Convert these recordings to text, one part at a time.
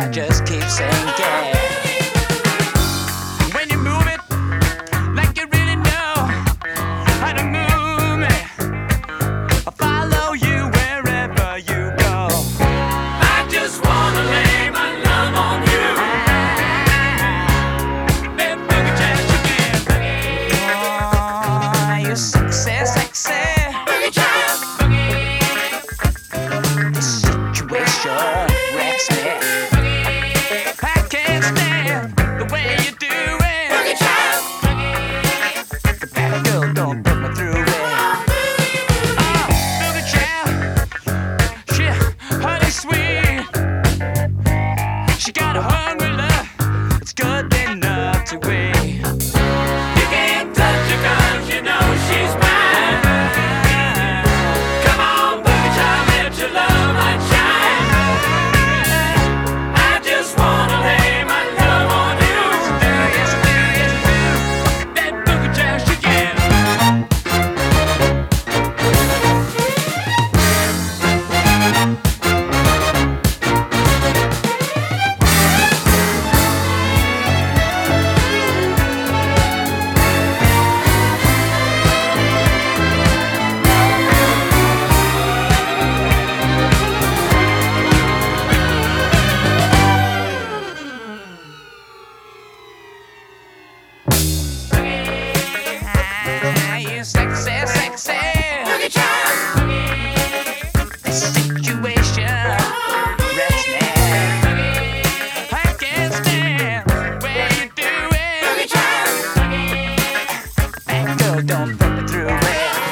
I just keep saying yeah. When you move it like you really know how to move me, I'll follow you wherever you go. I just wanna lay my love on you. That boogie jazz again. Oh, you sexy, sexy. Boogie jazz. This situation wrecks me. I can't stand the way you do it. Boogie jazz. The bad girl don't put me through it. Boogie jazz. She honey sweet. She got a hungry love. It's good enough to wait. You can't touch her 'cause you know she's mine. Come on, boogie child, let your love light shine. I just wanna lay my love on you. Yes, I do, yes, I do. That boogie child, she can. You sexy, sexy. Boogie child. This situation wrecks me. I can't stand the way you do it. Boogie child. That girl don't put me through it.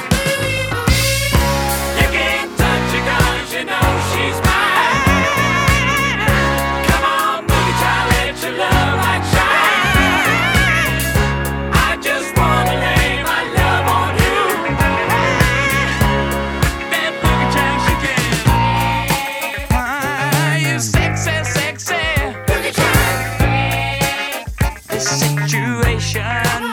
You can't touch her 'cause you know she's mine. Come on, boogie child, let your love light shine. I just wanna lay my love on you. That boogie child, she can. You sexy, sexy. Boogie child. This situation